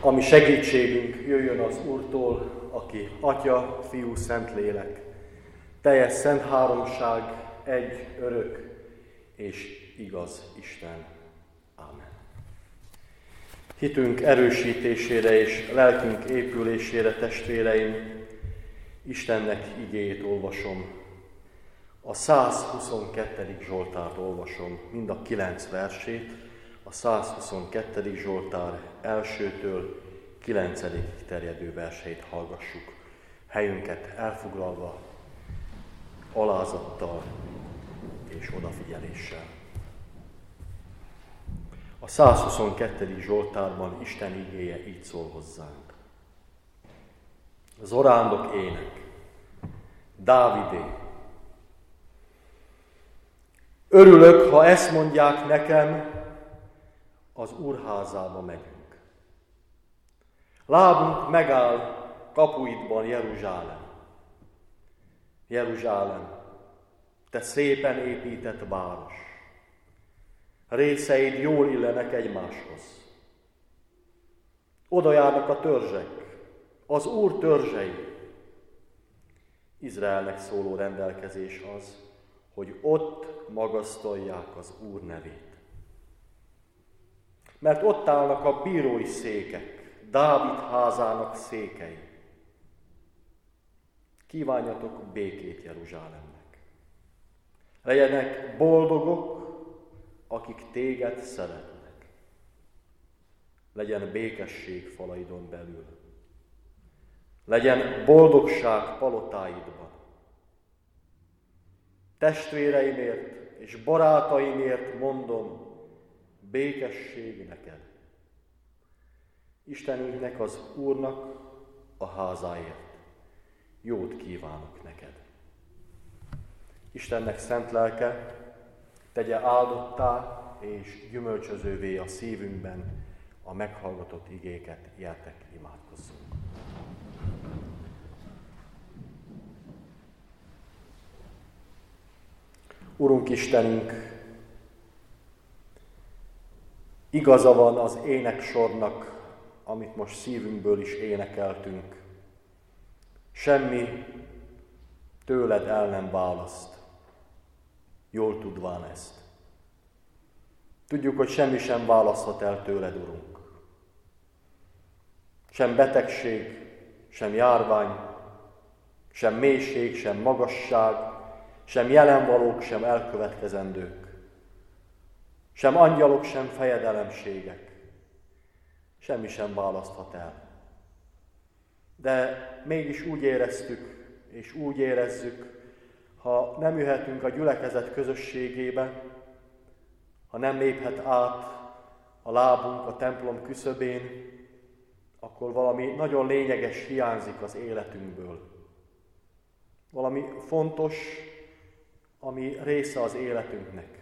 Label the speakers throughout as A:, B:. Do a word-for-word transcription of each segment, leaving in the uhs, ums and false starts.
A: Ami segítségünk jöjjön az Úrtól, aki Atya, Fiú, Szentlélek, teljes szent háromság, egy örök és igaz Isten. Ámen. Hitünk erősítésére és lelkünk épülésére, testvéreim, Istennek igéjét olvasom. A száz huszonkettedik Zsoltárt olvasom, mind a kilenc versét, a száz huszonkettedik Zsoltár elsőtől kilencedikig terjedő verseit hallgassuk, helyünket elfoglalva, alázattal és odafigyeléssel. A száz huszonkettedik Zsoltárban Isten igéje így szól hozzánk. Zorándok ének, Dávidé. Örülök, ha ezt mondják nekem, az Úr házába megyünk. Lábunk megáll kapuidban, Jeruzsálem. Jeruzsálem, te szépen épített város. Részeid jól illenek egymáshoz. Oda járnak a törzsek, az Úr törzsei. Izraelnek szóló rendelkezés az, hogy ott magasztalják az Úr nevét. Mert ott állnak a bírói székek, Dávid házának székei. Kívánjatok békét Jeruzsálemnek. Legyenek boldogok, akik téged szeretnek. Legyen békesség falaidon belül. Legyen boldogság palotáidban. Testvéreimért és barátaimért mondom, békesség neked. Istenünknek, az Úrnak a házáért. Jót kívánok neked. Istennek szent lelke tegye áldottá és gyümölcsözővé a szívünkben a meghallgatott igéket, gyertek, imádkozzunk. Urunk Istenünk, igaza van az éneksornak, amit most szívünkből is énekeltünk. Semmi tőled el nem választ, jól tudván ezt. Tudjuk, hogy semmi sem választhat el tőled, Urunk. Sem betegség, sem járvány, sem mélység, sem magasság, sem jelenvalók, sem elkövetkezendők, sem angyalok, sem fejedelemségek. Semmi sem választhat el. De mégis úgy éreztük, és úgy érezzük, ha nem jöhetünk a gyülekezet közösségébe, ha nem léphet át a lábunk a templom küszöbén, akkor valami nagyon lényeges hiányzik az életünkből. Valami fontos, ami része az életünknek.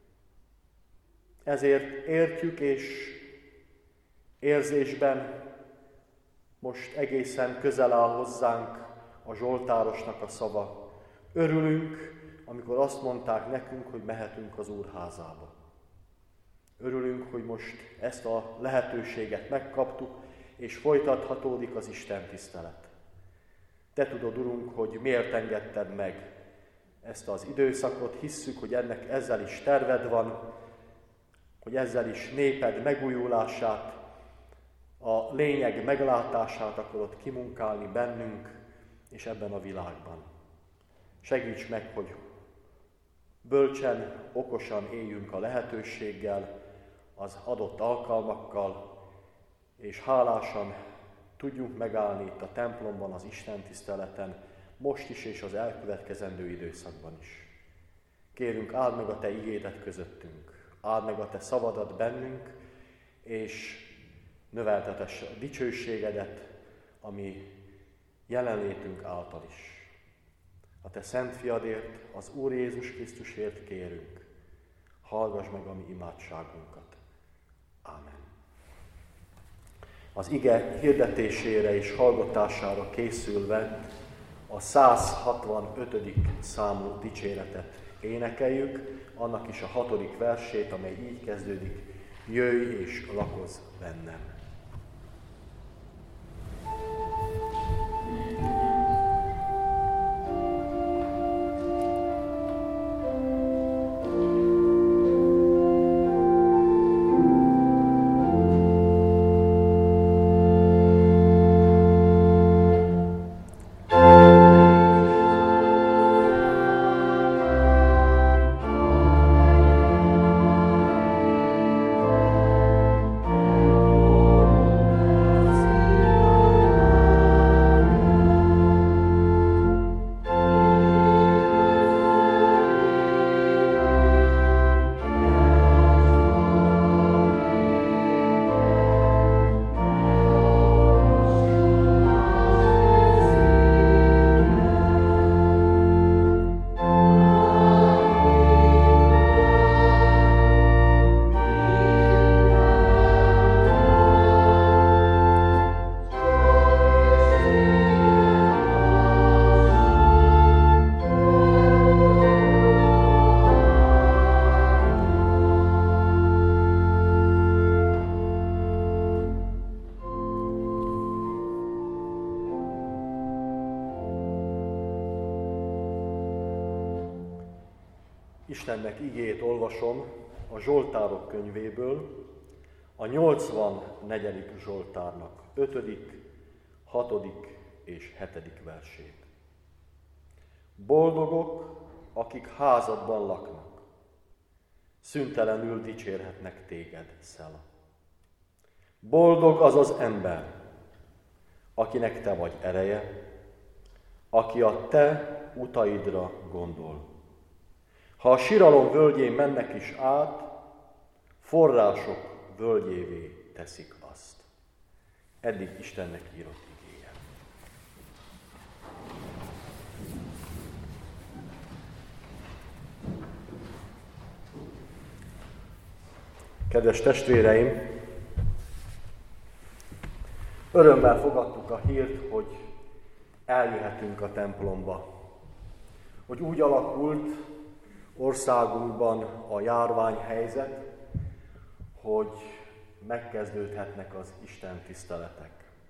A: Ezért értjük és érzésben most egészen közel áll hozzánk a zsoltárosnak a szava. Örülünk, amikor azt mondták nekünk, hogy mehetünk az Úr házába. Örülünk, hogy most ezt a lehetőséget megkaptuk, és folytathatódik az Isten tisztelet. Te tudod, Urunk, hogy miért engedted meg ezt az időszakot, hisszük, hogy ennek ezzel is terved van, hogy ezzel is néped megújulását, a lényeg meglátását akarod kimunkálni bennünk és ebben a világban. Segíts meg, hogy bölcsen, okosan éljünk a lehetőséggel, az adott alkalmakkal, és hálásan tudjunk megállni itt a templomban, az Isten tiszteleten, most is és az elkövetkezendő időszakban is. Kérünk, áld meg a Te igédet közöttünk, áld meg a Te szavadat bennünk, és növeltetess a dicsőségedet, ami jelenlétünk által is. A Te szent fiadért, az Úr Jézus Krisztusért kérünk, hallgass meg a mi imádságunkat. Ámen. Az ige hirdetésére és hallgatására készülve a száz hatvanötödik számú dicséretet énekeljük, annak is a hatodik versét, amely így kezdődik: jöjj és lakozz bennem. Istennek igét olvasom a Zsoltárok könyvéből, a nyolcvannegyedik Zsoltárnak ötödik, hatodik és hetedik versét. Boldogok, akik házadban laknak, szüntelenül dicsérhetnek téged, Szela. Boldog az az ember, akinek te vagy ereje, aki a te utaidra gondol. Ha a siralom völgyén mennek is át, források völgyévé teszik azt. Eddig Istennek írott igéje. Kedves testvéreim, örömmel fogadtuk a hírt, hogy eljöhetünk a templomba. Hogy úgy alakult országunkban a járványhelyzet, hogy megkezdődhetnek az Isten tiszteletek.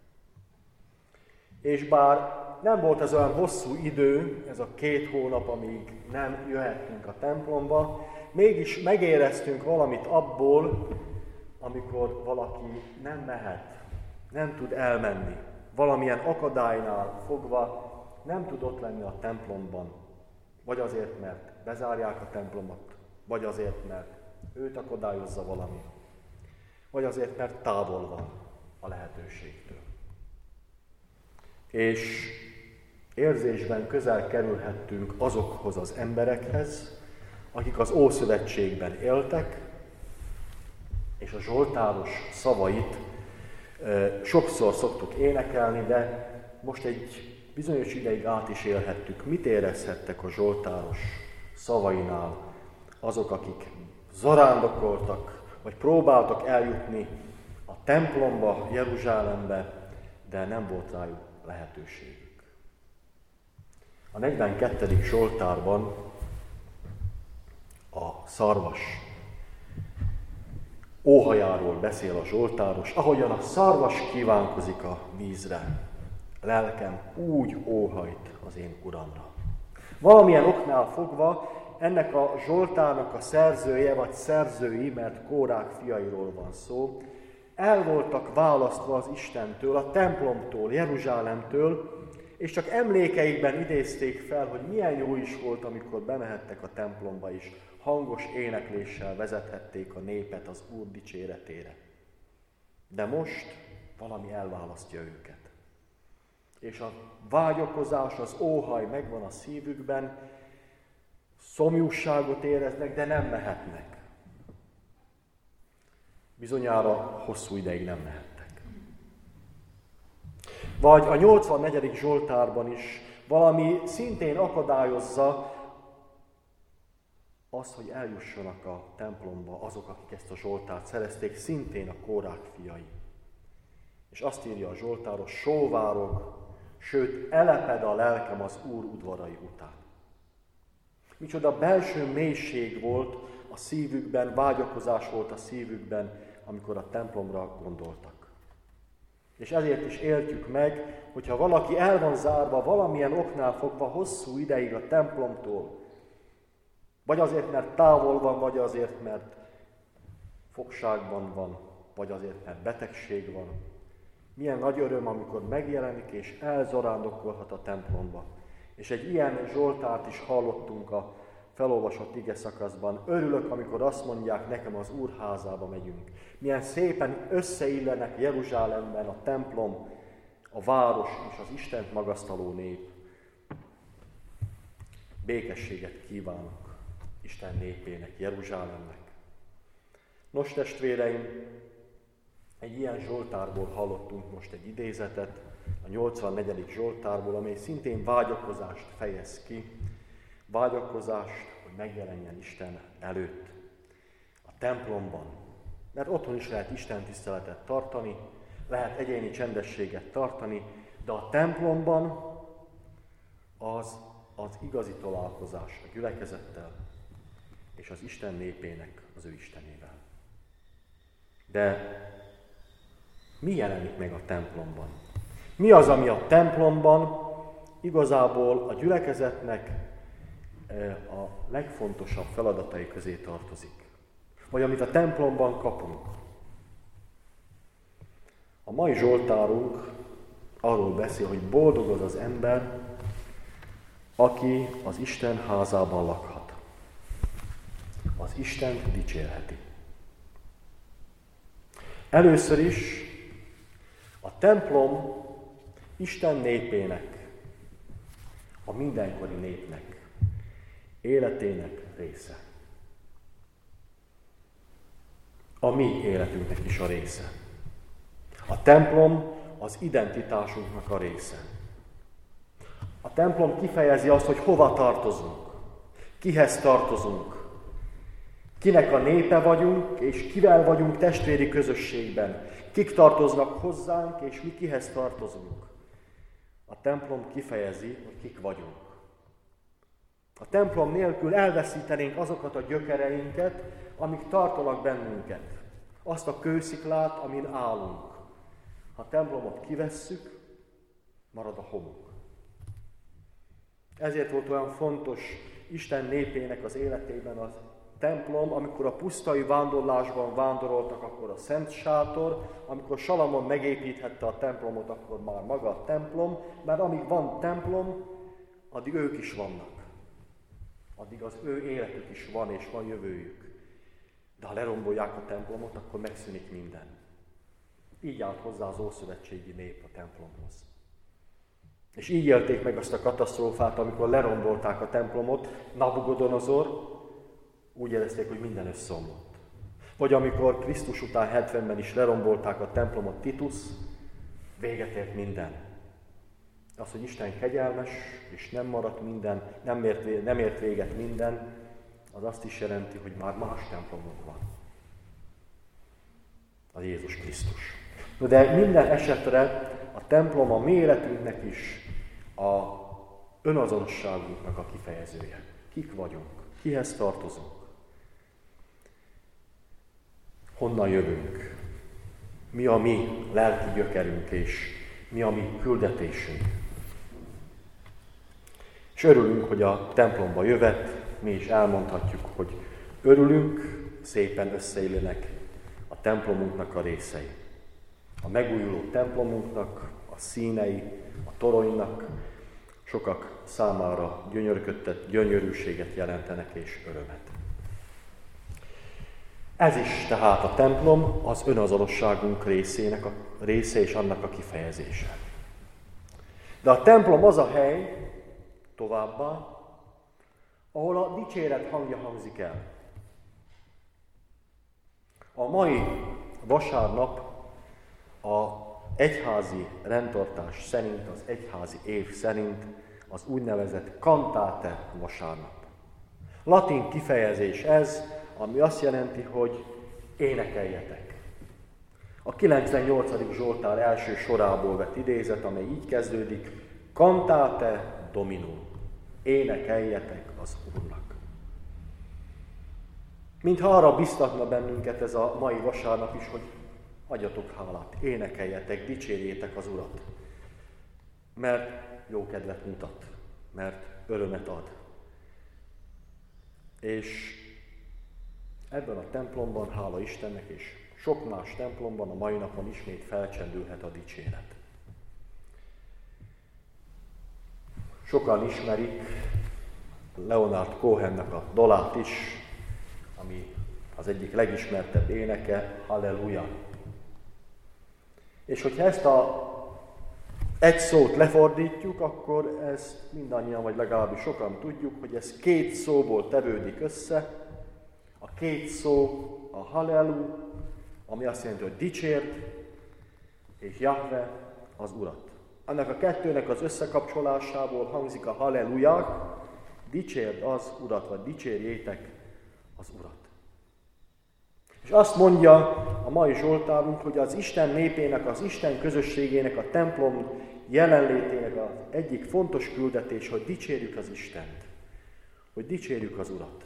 A: És bár nem volt ez olyan hosszú idő, ez a két hónap, amíg nem jöhettünk a templomba, mégis megéreztünk valamit abból, amikor valaki nem mehet, nem tud elmenni, valamilyen akadálynál fogva nem tud ott lenni a templomban, vagy azért, mert bezárják a templomot, vagy azért, mert őt akadályozza valami, vagy azért, mert távol van a lehetőségtől. És érzésben közel kerülhettünk azokhoz az emberekhez, akik az Ószövetségben éltek, és a zsoltáros szavait e, sokszor szoktuk énekelni, de most egy bizonyos ideig át is élhettük. Mit érezhettek a zsoltáros szavainál azok, akik zarándokoltak, vagy próbáltak eljutni a templomba, Jeruzsálembe, de nem volt rájuk lehetőségük. A negyvenkettedik Zsoltárban a szarvas óhajáról beszél a zsoltáros, ahogyan a szarvas kívánkozik a vízre. Lelkem úgy óhajt az én Uramra. Valamilyen oknál fogva ennek a zsoltárnak a szerzője, vagy szerzői, mert Kórák fiairól van szó, el voltak választva az Istentől, a templomtól, Jeruzsálemtől, és csak emlékeikben idézték fel, hogy milyen jó is volt, amikor bemehettek a templomba is, hangos énekléssel vezethették a népet az Úr dicséretére. De most valami elválasztja őket. És a vágyakozás, az óhaj megvan a szívükben, szomjúságot éreznek, de nem mehetnek. Bizonyára hosszú ideig nem mehettek. Vagy a nyolcvannegyedik Zsoltárban is valami szintén akadályozza azt, hogy eljussanak a templomba azok, akik ezt a Zsoltárt szerezték, szintén a Kórák fiai. És azt írja a zsoltáros, sóvárog, sőt, eleped a lelkem az Úr udvarai után. Micsoda belső mélység volt a szívükben, vágyakozás volt a szívükben, amikor a templomra gondoltak. És ezért is éltjük meg, hogyha valaki el van zárva valamilyen oknál fogva hosszú ideig a templomtól, vagy azért, mert távol van, vagy azért, mert fogságban van, vagy azért, mert betegség van. Milyen nagy öröm, amikor megjelenik és elzarándokolhat a templomba. És egy ilyen zsoltárt is hallottunk a felolvasott ige szakaszban. Örülök, amikor azt mondják, nekem az Úr házába megyünk. Milyen szépen összeillenek Jeruzsálemben a templom, a város és az Istent magasztaló nép. Békességet kívánok Isten népének, Jeruzsálemnek. Nos, testvéreim, egy ilyen zsoltárból hallottunk most egy idézetet, a nyolcvannegyedik Zsoltárból, amely szintén vágyakozást fejez ki, vágyakozást, hogy megjelenjen Isten előtt, a templomban. Mert otthon is lehet Isten tiszteletet tartani, lehet egyéni csendességet tartani, de a templomban az az igazi találkozás a gyülekezettel és az Isten népének, az ő Istenével. De mi jelenik meg a templomban? Mi az, ami a templomban igazából a gyülekezetnek a legfontosabb feladatai közé tartozik. Vagy amit a templomban kapunk. A mai zsoltárunk arról beszél, hogy boldog az az ember, aki az Isten házában lakhat. Az Istent dicsérheti. Először is a templom Isten népének, a mindenkori népnek, életének része. A mi életünknek is a része. A templom az identitásunknak a része. A templom kifejezi azt, hogy hova tartozunk, kihez tartozunk, kinek a népe vagyunk, és kivel vagyunk testvéri közösségben, kik tartoznak hozzánk, és mi kihez tartozunk. A templom kifejezi, hogy kik vagyunk. A templom nélkül elveszítenénk azokat a gyökereinket, amik tartanak bennünket. Azt a kősziklát, amin állunk. Ha a templomot kivesszük, marad a homok. Ezért volt olyan fontos Isten népének az életében az templom, amikor a pusztai vándorlásban vándoroltak, akkor a Szent Sátor, amikor Salamon megépíthette a templomot, akkor már maga a templom, mert amíg van templom, addig ők is vannak. Addig az ő életük is van, és van jövőjük. De ha lerombolják a templomot, akkor megszűnik minden. Így állt hozzá az ószövetségi nép a templomhoz. És így élték meg azt a katasztrófát, amikor lerombolták a templomot, Nabukodonozor, úgy érezték, hogy minden összeomlott. Vagy amikor Krisztus után hetvenben is lerombolták a templomot, Titus, véget ért minden. Az, hogy Isten kegyelmes, és nem maradt minden, nem ért, nem ért véget minden, az azt is jelenti, hogy már más templomunk van. Az Jézus Krisztus. De minden esetre a templom a mi életünknek is a önazonosságunknak a kifejezője. Kik vagyunk? Kihez tartozunk? Honnan jövünk? Mi a mi lelki gyökerünk és mi a mi küldetésünk? És örülünk, hogy a templomba jövet, mi is elmondhatjuk, hogy örülünk, szépen összeillenek a templomunknak a részei. A megújuló templomunknak a színei, a toronynak sokak számára gyönyörködtet, gyönyörűséget jelentenek és örömet. Ez is tehát a templom az önazonosságunk részének a része és annak a kifejezése. De a templom az a hely, továbbá, ahol a dicséret hangja hangzik el. A mai vasárnap a egyházi rendtartás szerint, az egyházi év szerint az úgynevezett cantate vasárnap. Latin kifejezés ez, ami azt jelenti, hogy énekeljetek. A kilencvennyolcadik Zsoltár első sorából vett idézet, amely így kezdődik, cantate Dominum, énekeljetek az Úrnak. Mintha arra biztatna bennünket ez a mai vasárnap is, hogy adjatok hálát, énekeljetek, dicsérjétek az Urat. Mert jó kedvet mutat, mert örömet ad. És ebben a templomban, hála Istennek, és sok más templomban a mai napon ismét felcsendülhet a dicséret. Sokan ismerik Leonard Cohennek a dalát is, ami az egyik legismertebb éneke, Halleluja. És hogyha ezt a egy szót lefordítjuk, akkor ezt mindannyian, vagy legalábbis sokan tudjuk, hogy ez két szóból tevődik össze. A két szó a Hallelu, ami azt jelenti, hogy dicsérd, és Jahve az Urat. Annak a kettőnek az összekapcsolásából hangzik a Halleluja, dicsérd az Urat, vagy dicsérjétek az Urat. És azt mondja a mai Zsoltárunk, hogy az Isten népének, az Isten közösségének, a templom jelenlétének az egyik fontos küldetés, hogy dicsérjük az Istent, hogy dicsérjük az Urat.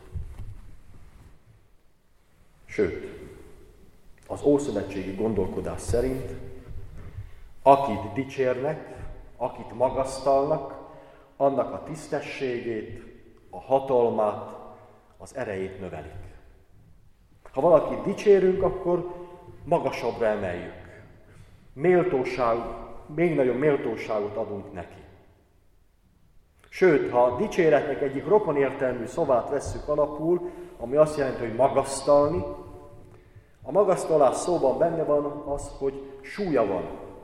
A: Sőt, az ószövetségi gondolkodás szerint, akit dicsérnek, akit magasztalnak, annak a tisztességét a hatalmát, az erejét növelik. Ha valakit dicsérünk, akkor magasabbra emeljük. Méltóság, még nagyobb méltóságot adunk neki. Sőt, ha a dicséretnek egyik rokonértelmű szavát vesszük alapul, ami azt jelenti, hogy magasztalni, a magasztalás szóban benne van az, hogy súlya van.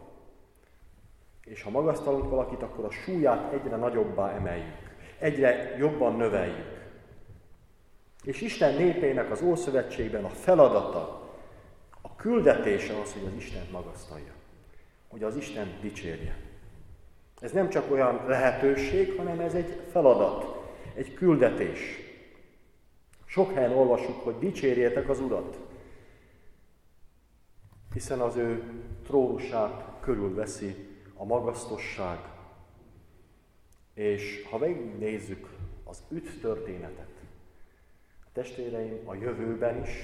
A: És ha magasztalunk valakit, akkor a súlyát egyre nagyobbá emeljük, egyre jobban növeljük. És Isten népének az Ószövetségben a feladata, a küldetése az, hogy az Istent magasztalja, hogy az Istent dicsérje. Ez nem csak olyan lehetőség, hanem ez egy feladat, egy küldetés. Sok helyen olvasjuk, hogy dicsérjétek az Urat, hiszen az ő trónusát körülveszi a magasztosság. És ha végignézzük az üdv történetet, a testvéreim, a jövőben is,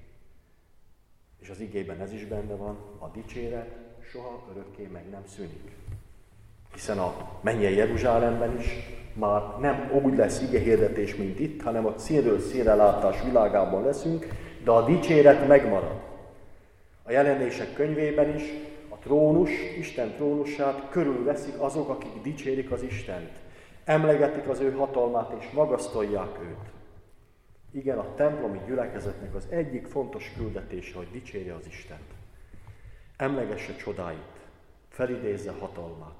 A: és az igében ez is benne van, a dicséret soha örökké meg nem szűnik. Hiszen a mennyei Jeruzsálemben is már nem úgy lesz igehirdetés, mint itt, hanem a színről színre látás világában leszünk, de a dicséret megmarad. A jelenések könyvében is a trónus, Isten trónusát körülveszik azok, akik dicsérik az Istent. Emlegetik az ő hatalmát és magasztalják őt. Igen, a templomi gyülekezetnek az egyik fontos küldetése, hogy dicsérje az Istent. Emlegesse csodáit, felidézze hatalmát.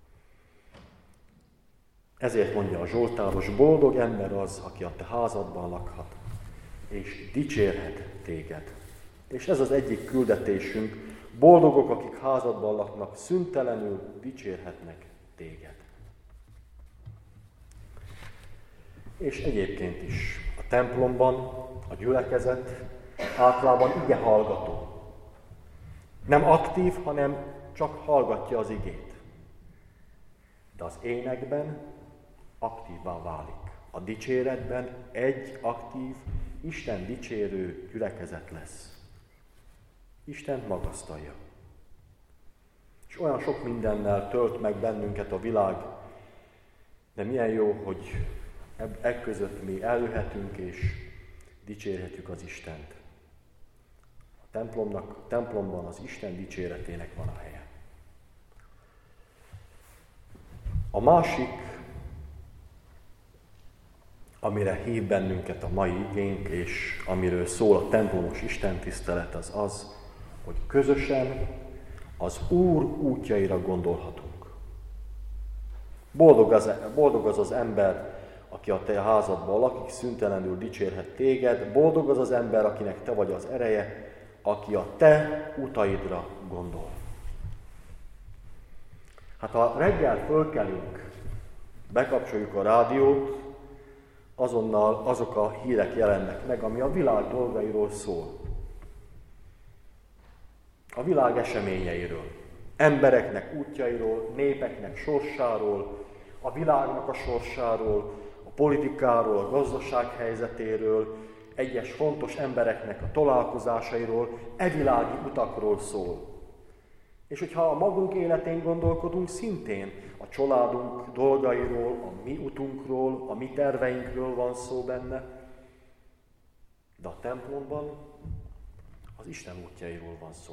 A: Ezért mondja a Zsoltáros, boldog ember az, aki a te házadban lakhat, és dicsérhet téged. És ez az egyik küldetésünk, boldogok, akik házadban laknak, szüntelenül dicsérhetnek téged. És egyébként is a templomban a gyülekezet általában ige hallgató. Nem aktív, hanem csak hallgatja az igét. De az énekben aktívvá válik. A dicséretben egy aktív, Isten dicsérő gyülekezet lesz. Isten magasztalja. És olyan sok mindennel tölt meg bennünket a világ, de milyen jó, hogy e között mi eljöhetünk és dicsérhetjük az Istent. A templomnak, a templomban az Isten dicséretének van a helye. A másik, amire hív bennünket a mai igénk, és amiről szól a templomos istentisztelet, az az, hogy közösen az Úr útjaira gondolhatunk. Boldog az, boldog az az ember, aki a te házadban lakik, szüntelenül dicsérhet téged. Boldog az az ember, akinek te vagy az ereje, aki a te utaidra gondol. Hát ha reggel fölkelünk, bekapcsoljuk a rádiót, azonnal azok a hírek jelennek meg, ami a világ dolgairól szól. A világ eseményeiről, embereknek útjairól, népeknek sorsáról, a világnak a sorsáról, a politikáról, a gazdaság helyzetéről, egyes fontos embereknek a találkozásairól, evilági utakról szól. És hogyha a magunk életén gondolkodunk, szintén a családunk dolgairól, a mi utunkról, a mi terveinkről van szó benne, de a templomban az Isten útjairól van szó.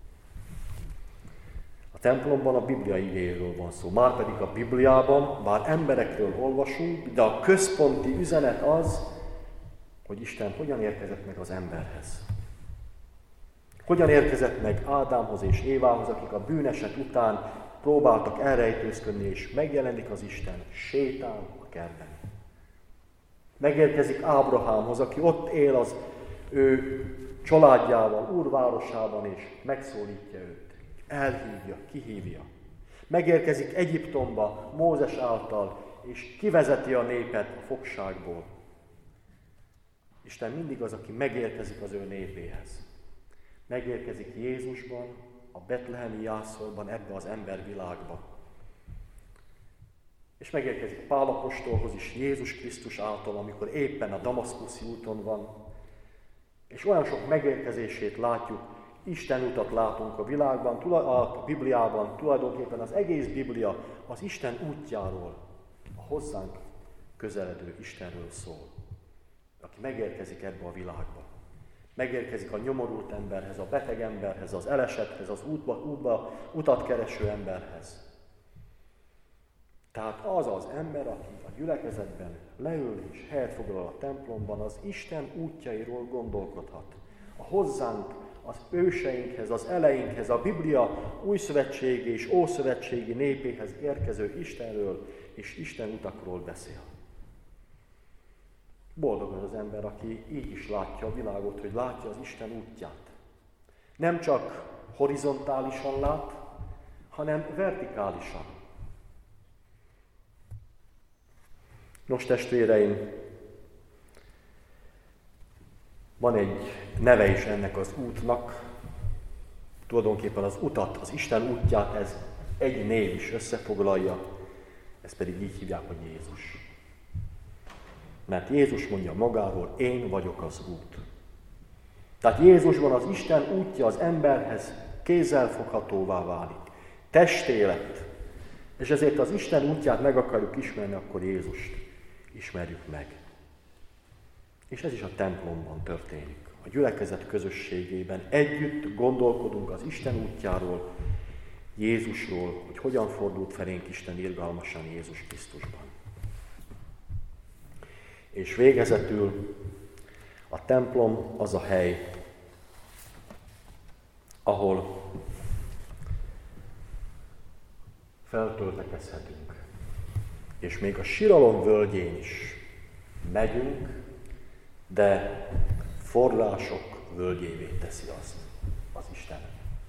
A: A templomban a Biblia igéjéről van szó, márpedig a Bibliában, bár emberekről olvasunk, de a központi üzenet az, hogy Isten hogyan érkezett meg az emberhez. Hogyan érkezett meg Ádámhoz és Évához, akik a bűneset után próbáltak elrejtőzködni, és megjelenik az Isten, sétál a kertben. Megérkezik Ábrahámhoz, aki ott él az ő családjával, úrvárosában, és megszólítja őt. Elhívja, kihívja. Megérkezik Egyiptomba Mózes által, és kivezeti a népet a fogságból. Isten mindig az, aki megérkezik az ő népéhez. Megérkezik Jézusban, a betlehemi jászolban, ebbe az embervilágba. És megérkezik Pál apostolhoz is Jézus Krisztus által, amikor éppen a damaszkuszi úton van. És olyan sok megérkezését látjuk, Isten utat látunk a világban, a Bibliában, tulajdonképpen az egész Biblia az Isten útjáról, a hozzánk közeledő Istenről szól, aki megérkezik ebbe a világba. Megérkezik a nyomorult emberhez, a beteg emberhez, az elesetthez, az útba, útba, utat kereső emberhez. Tehát az az ember, aki a gyülekezetben leül és helyet foglal a templomban, az Isten útjairól gondolkodhat. A hozzánk, az őseinkhez, az eleinkhez, a Biblia újszövetségi és ószövetségi népéhez érkező Istenről és Isten utakról beszél. Boldog az az ember, aki így is látja a világot, hogy látja az Isten útját. Nem csak horizontálisan lát, hanem vertikálisan. Nos, testvéreim, van egy neve is ennek az útnak, tulajdonképpen az utat, az Isten útját ez egy név is összefoglalja, ezt pedig így hívják, hogy Jézus. Mert Jézus mondja magáról, én vagyok az út. Tehát Jézusban az Isten útja az emberhez kézzelfoghatóvá válik. Testélet. És ezért az Isten útját meg akarjuk ismerni, akkor Jézust ismerjük meg. És ez is a templomban történik. A gyülekezet közösségében együtt gondolkodunk az Isten útjáról, Jézusról, hogy hogyan fordult felénk Isten irgalmasan Jézus Krisztusban. És végezetül a templom az a hely, ahol feltöltekezhetünk. És még a síralom völgyén is megyünk, de források völgyévé teszi azt az Isten.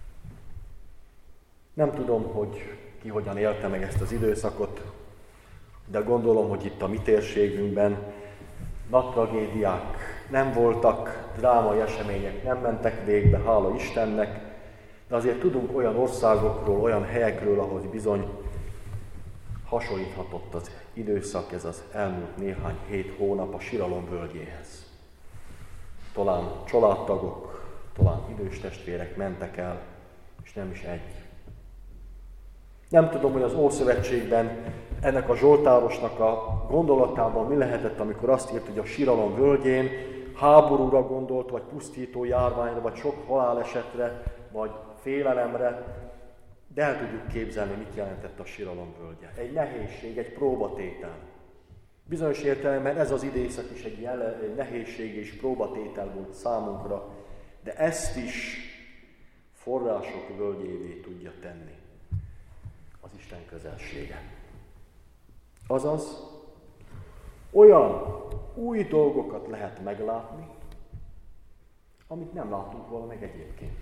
A: Nem tudom, hogy ki hogyan élte meg ezt az időszakot, de gondolom, hogy itt a mi térségünkben nagy tragédiák nem voltak, drámai események nem mentek végbe, hála Istennek, de azért tudunk olyan országokról, olyan helyekről, ahol bizony hasonlíthatott az időszak, ez az elmúlt néhány hét hónap a síralom völgyéhez. Talán családtagok, talán idős testvérek mentek el, és nem is egy. Nem tudom, hogy az Ószövetségben ennek a zsoltárosnak a gondolatában mi lehetett, amikor azt írt, hogy a síralom völgyén háborúra gondolt, vagy pusztító járványra, vagy sok halálesetre, vagy félelemre, de el tudjuk képzelni, mit jelentett a síralom völgye. Egy nehézség, egy próbatétel. Bizonyos értelemben ez az időszak is egy, jelen, egy nehézség és próbatétel volt számunkra, de ezt is források völgyévé tudja tenni az Isten közelsége. Azaz, olyan új dolgokat lehet meglátni, amit nem látunk volna meg egyébként.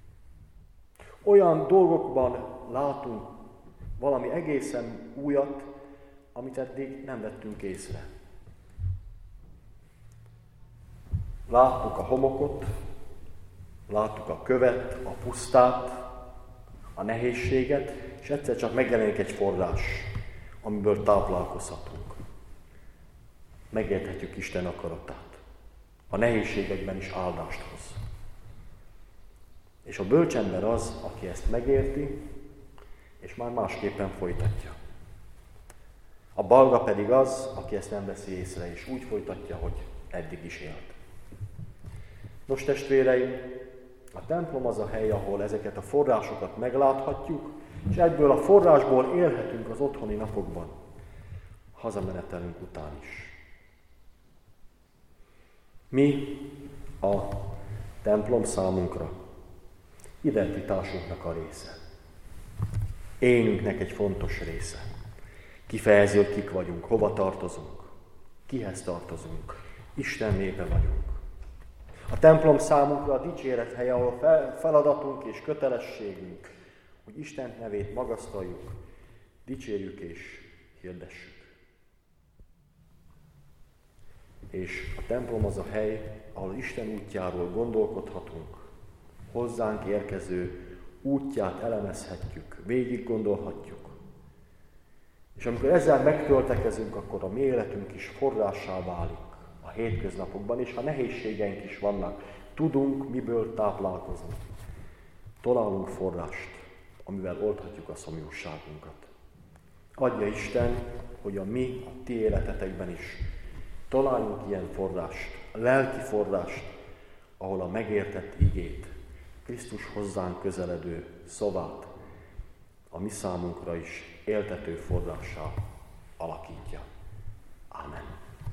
A: Olyan dolgokban látunk valami egészen újat, amit eddig nem vettünk észre. Láttuk a homokot, láttuk a követ, a pusztát, a nehézséget, és egyszer csak megjelenik egy forrás, amiből táplálkozhatunk. Megérthetjük Isten akaratát. A nehézségekben is áldást hoz. És a bölcsember az, aki ezt megérti, és már másképpen folytatja. A balga pedig az, aki ezt nem veszi észre, és úgy folytatja, hogy eddig is élt. Nos, testvéreim, a templom az a hely, ahol ezeket a forrásokat megláthatjuk, és ebből a forrásból élhetünk az otthoni napokban, hazamenetelünk után is. Mi a templom számunkra identitásunknak a része. Énünknek egy fontos része. Kifejezi, hogy kik vagyunk, hova tartozunk, kihez tartozunk, Isten népe vagyunk. A templom számunkra a dicséret helye, ahol feladatunk és kötelességünk, hogy Isten nevét magasztaljuk, dicsérjük és hirdessük. És a templom az a hely, ahol Isten útjáról gondolkodhatunk, hozzánk érkező útját elemezhetjük, végig gondolhatjuk. És amikor ezzel megtöltekezünk, akkor a mi életünk is forrássá válik a hétköznapokban, és ha nehézségeink is vannak, tudunk miből táplálkozni. Találunk forrást, amivel oldhatjuk a szomjúságunkat. Adja Isten, hogy a mi, a ti életetekben is találjunk ilyen forrást, a lelki forrást, ahol a megértett igét, Krisztus hozzánk közeledő szavát a mi számunkra is éltető forrássá alakítja. Ámen.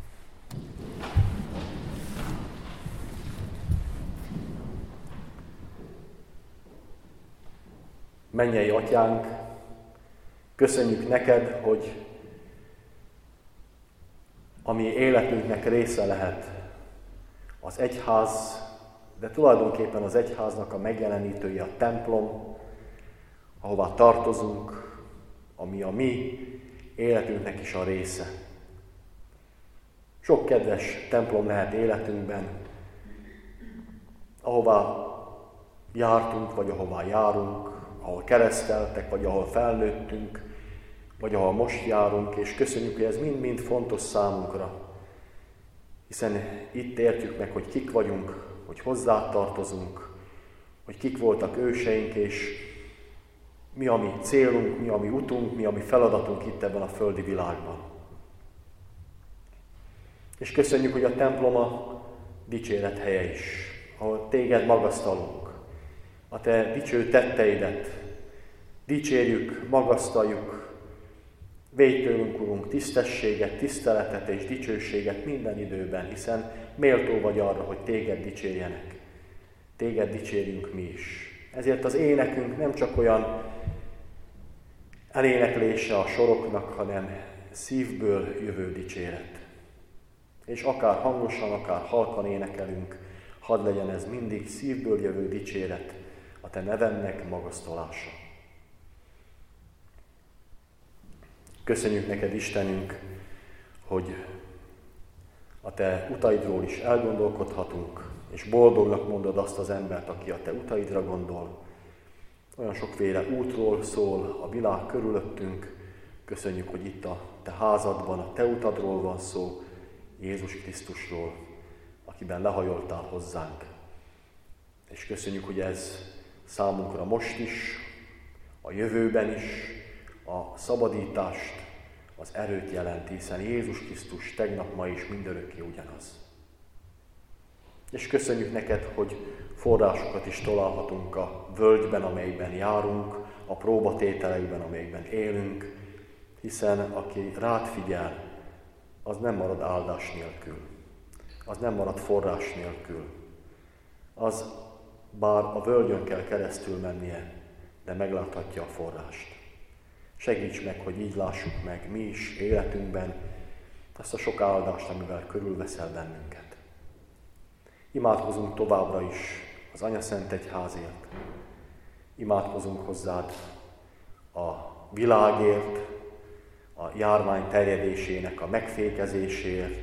A: Mennyei Atyánk, köszönjük neked, hogy a mi életünknek része lehet az egyház, de tulajdonképpen az egyháznak a megjelenítője a templom, ahová tartozunk, ami a mi életünknek is a része. Sok kedves templom lehet életünkben, ahová jártunk, vagy ahová járunk, ahol kereszteltek, vagy ahol felnőttünk, vagy ahol most járunk, és köszönjük, hogy ez mind-mind fontos számunkra, hiszen itt értjük meg, hogy kik vagyunk, hogy hozzá tartozunk, hogy kik voltak őseink, és mi a mi célunk, mi a mi utunk, mi a mi feladatunk itt ebben a földi világban. És köszönjük, hogy a templom a dicséret helye is, ahol téged magasztalunk, a te dicső tetteidet dicsérjük, magasztaljuk, védj tőlünk, Urunk, tisztességet, tiszteletet és dicsőséget minden időben, hiszen méltó vagy arra, hogy téged dicsérjenek. Téged dicsérjünk mi is. Ezért az énekünk nem csak olyan eléneklése a soroknak, hanem szívből jövő dicséret. És akár hangosan, akár halkan énekelünk, hadd legyen ez mindig szívből jövő dicséret, a te nevednek magasztalása. Köszönjük neked, Istenünk, hogy a te utaidról is elgondolkodhatunk, és boldognak mondod azt az embert, aki a te utaidra gondol. Olyan sokféle útról szól a világ körülöttünk. Köszönjük, hogy itt a te házadban, a te utadról van szó, Jézus Krisztusról, akiben lehajoltál hozzánk. És köszönjük, hogy ez számunkra most is, a jövőben is, a szabadítást, az erőt jelenti, hiszen Jézus Krisztus tegnap, ma is mindörökké ugyanaz. És köszönjük neked, hogy forrásokat is találhatunk a völgyben, amelyben járunk, a próbatételekben, amelyben élünk, hiszen aki rád figyel, az nem marad áldás nélkül, az nem marad forrás nélkül. Az bár a völgyön kell keresztül mennie, de megláthatja a forrást. Segíts meg, hogy így lássuk meg mi is életünkben ezt a sok áldást, amivel körülveszel bennünket. Imádkozunk továbbra is az Anyaszent Egyházért. Imádkozunk hozzád a világért, a járvány terjedésének a megfékezéséért.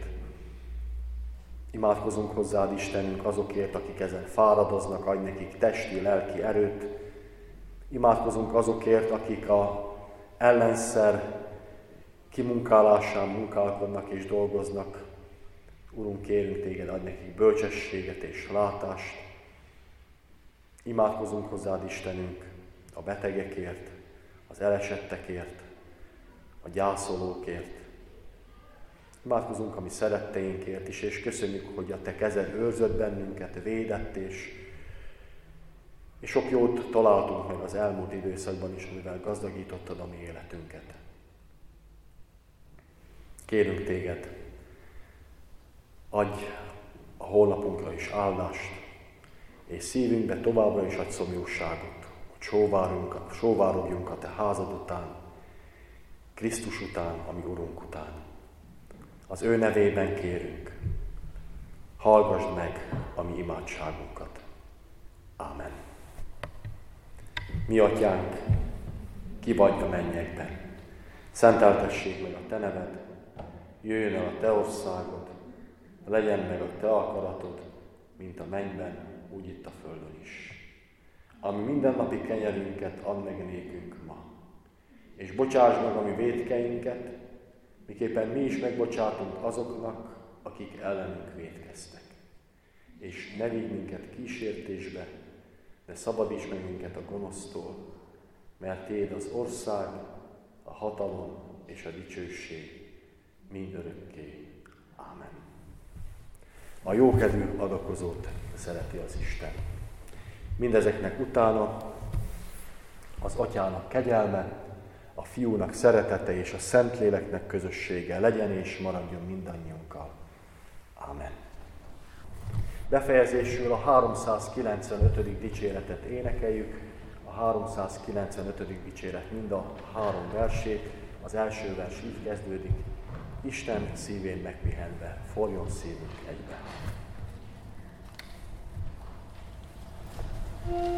A: Imádkozunk hozzád, Istenünk, azokért, akik ezen fáradoznak, adj nekik testi, lelki erőt. Imádkozunk azokért, akik a ellenszer kimunkálásán munkálkodnak és dolgoznak. Urunk, kérünk téged, adj nekik bölcsességet és látást. Imádkozunk hozzád, Istenünk, a betegekért, az elesettekért, a gyászolókért. Imádkozunk a mi szeretteinkért is, és köszönjük, hogy a te kezed őrzött bennünket, védett, és, és sok jót találtunk meg az elmúlt időszakban is, amivel gazdagítottad a mi életünket. Kérünk téged, adj a holnapunkra is áldást, és szívünkbe továbbra is adj szomjúságot, hogy sóvárogjunk a te házad után, Krisztus után, a mi Urunk után. Az ő nevében kérünk, hallgassd meg a mi imádságunkat. Ámen. Mi Atyánk, ki vagy a mennyekben, szenteltessék meg a te neved, jöjjön el a te országod, legyen meg a te akaratod, mint a mennyben, úgy itt a földön is. Ami mindennapi kenyerünket add meg nékünk ma, és bocsáss meg a mi vétkeinket, miképpen mi is megbocsátunk azoknak, akik ellenünk vétkeztek. És ne vigy minket kísértésbe, de szabadíts meg minket a gonosztól, mert tiéd az ország, a hatalom és a dicsőség mindörökké. Ámen. A jókedvű adakozót szereti az Isten. Mindezeknek utána az Atyának kegyelme, a Fiúnak szeretete és a Szentléleknek közössége legyen és maradjon mindannyiunkkal. Ámen. Befejezésül a háromszázkilencvenötödik dicséretet énekeljük, a háromszázkilencvenötödik dicséret mind a három versét, az első vers így kezdődik: Isten szívén megpihenve, forjon szívünk egybe.